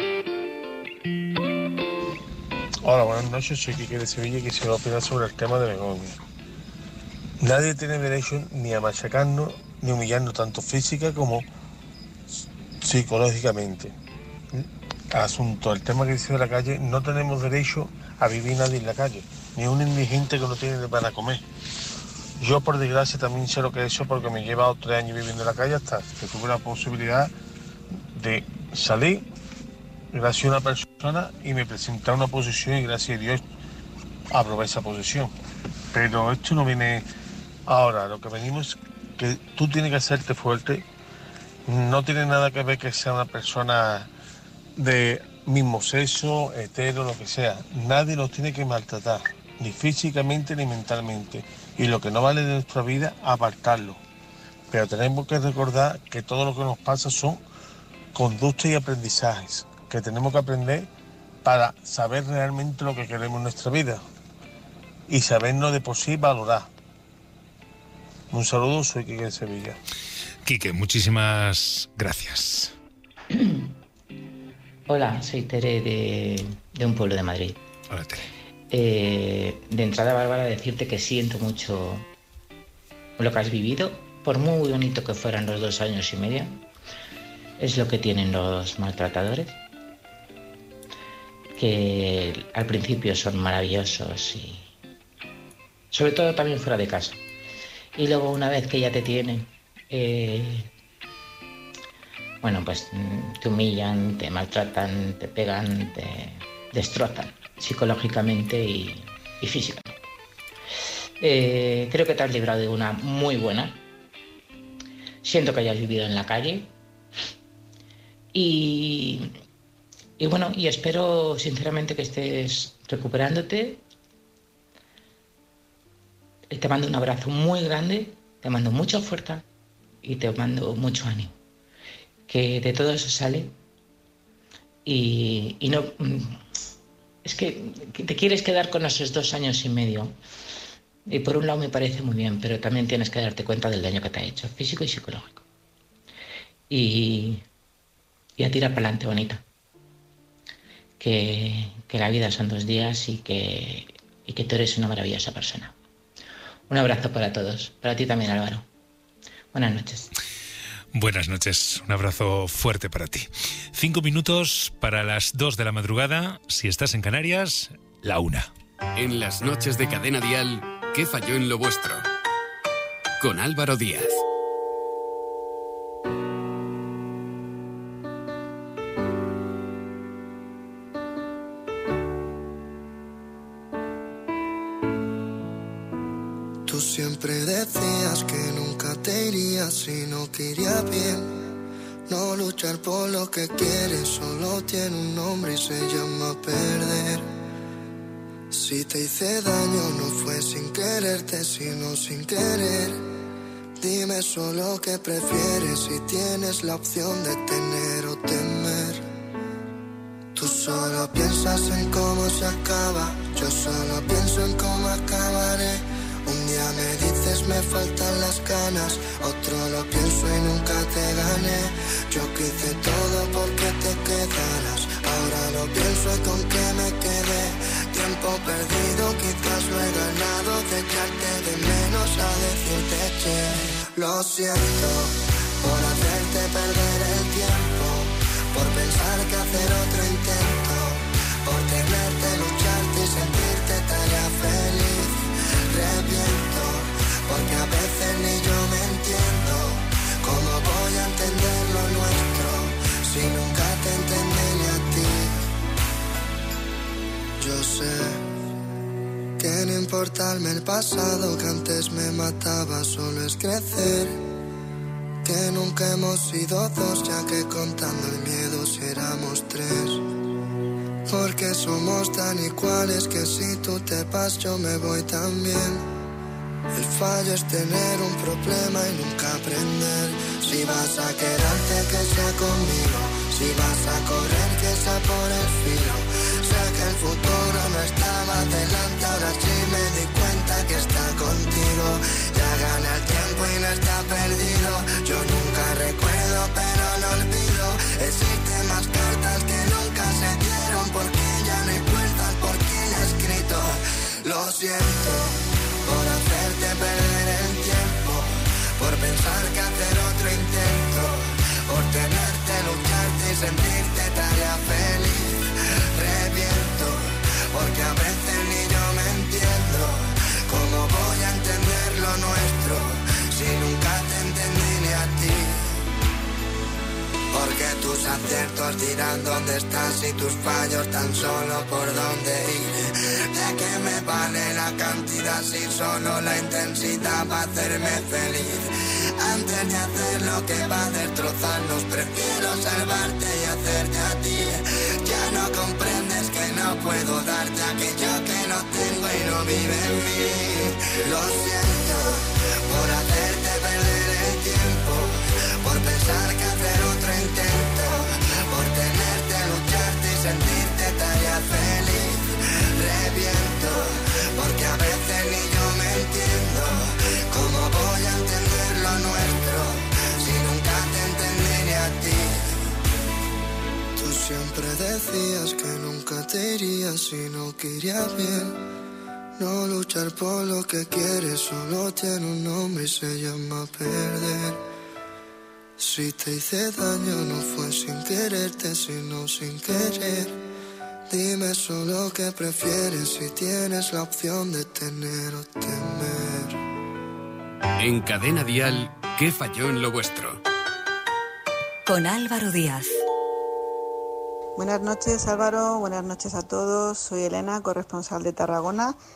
Hola, buenas noches, soy Quique de Sevilla y quisiera opinar sobre el tema de Begoña. Nadie tiene derecho ni a machacarnos ni humillarnos tanto física como psicológicamente. Asunto, el tema que dice de la calle, no tenemos derecho a vivir nadie en la calle, ni un indigente que no tiene para comer. Yo por desgracia también sé lo que es eso porque me he llevado 3 años viviendo en la calle hasta que tuve la posibilidad de salir gracias a una persona y me presenté a una posición y gracias a Dios aprobé esa posición. Pero esto no viene ahora, lo que venimos es que tú tienes que hacerte fuerte, no tiene nada que ver que sea una persona de mismo sexo, hetero, lo que sea. Nadie nos tiene que maltratar, ni físicamente ni mentalmente. Y lo que no vale de nuestra vida, apartarlo. Pero tenemos que recordar que todo lo que nos pasa son conductas y aprendizajes, que tenemos que aprender para saber realmente lo que queremos en nuestra vida y sabernos de por sí valorar. Un saludo, soy Quique de Sevilla. Quique, muchísimas gracias. Hola, soy Tere de un pueblo de Madrid. Hola, Tere. De entrada, Bárbara, decirte que siento mucho lo que has vivido, por muy bonito que fueran los 2 años y medio. Es lo que tienen los maltratadores, que al principio son maravillosos y sobre todo también fuera de casa. Y luego una vez que ya te tienen, bueno, pues te humillan, te maltratan, te pegan, te destrozan psicológicamente y físicamente. Creo que te has librado de una muy buena. Siento que hayas vivido en la calle. Y bueno, y espero sinceramente que estés recuperándote Te mando un abrazo muy grande, te mando mucha fuerza y te mando mucho ánimo. Que de todo eso sale y no... Es que te quieres quedar con esos 2 años y medio. Y por un lado me parece muy bien, pero también tienes que darte cuenta del daño que te ha hecho, físico y psicológico. Y a tirar para adelante, bonita. Que la vida son 2 días y que tú eres una maravillosa persona. Un abrazo para todos, para ti también, Álvaro. Buenas noches. Buenas noches, un abrazo fuerte para ti. 5 minutos para las 2 de la madrugada, si estás en Canarias, la 1. En las noches de Cadena Dial, ¿qué falló en lo vuestro? Con Álvaro Díaz. Tú siempre decías que nunca te irías si no te iría bien. No luchar por lo que quieres solo tiene un nombre y se llama perder. Si te hice daño no fue sin quererte, sino sin querer. Dime solo qué prefieres si tienes la opción de tener o temer. Tú solo piensas en cómo se acaba, yo solo pienso en cómo acabaré. Un día me dices me faltan las ganas, otro lo pienso y nunca te gané. Yo quise todo porque te quedaras, ahora lo pienso y con qué me quedé. Tiempo perdido, quizás lo he ganado, de echarte de menos a decirte che. Lo siento por hacerte perder el tiempo, por pensar que hacer otro intento, por tenerte, lucharte y sentirte tarea feliz. Reviento, porque a veces ni yo me entiendo. ¿Cómo voy a entender lo nuestro si nunca te entendí ni a ti? Yo sé que no importarme el pasado que antes me mataba, solo es crecer. Que nunca hemos sido 2, ya que contando el miedo si éramos 3. Porque somos tan iguales que si tú te vas yo me voy también. El fallo es tener un problema y nunca aprender. Si vas a quedarte que sea conmigo, si vas a correr que sea por el filo. Sé que el futuro no estaba delante, ahora sí me di cuenta que está contigo. Ya gana el tiempo y no está perdido. Yo nunca recuerdo pero no olvido. Existen más cartas que nunca se dieron, porque ya no hay puertas por quien ha escrito. Lo siento por hacerte perder el tiempo, por pensar que hacer otro intento, por tenerte, lucharte y sentirte tarea feliz. Reviento, porque a veces ni yo me entiendo. ¿Cómo voy a entender lo nuestro si nunca te entendí ni a ti? Porque tus aciertos dirán dónde estás y tus fallos tan solo por dónde ir. ¿De qué me vale la cantidad si solo la intensidad va a hacerme feliz? Antes de hacer lo que va a destrozarnos, prefiero salvarte y hacerte a ti. Ya no comprendes que no puedo darte aquello que no tengo y no vive en mí. Lo siento por hacerte perder el tiempo, por pensar que hacer otro intento, por tenerte, lucharte y sentirte tarea feliz. Reviento, porque a veces ni yo me entiendo. ¿Cómo voy a entender lo nuestro si nunca te entendí ni a ti? Tú siempre decías que nunca te irías si no querías bien. No luchar por lo que quieres solo tiene un nombre y se llama perder. Si te hice daño no fue sin quererte, sino sin querer. Dime solo qué prefieres si tienes la opción de tener o temer. En Cadena Dial, ¿qué falló en lo vuestro? Con Álvaro Díaz. Buenas noches, Álvaro. Buenas noches a todos. Soy Elena, corresponsal de Tarragona.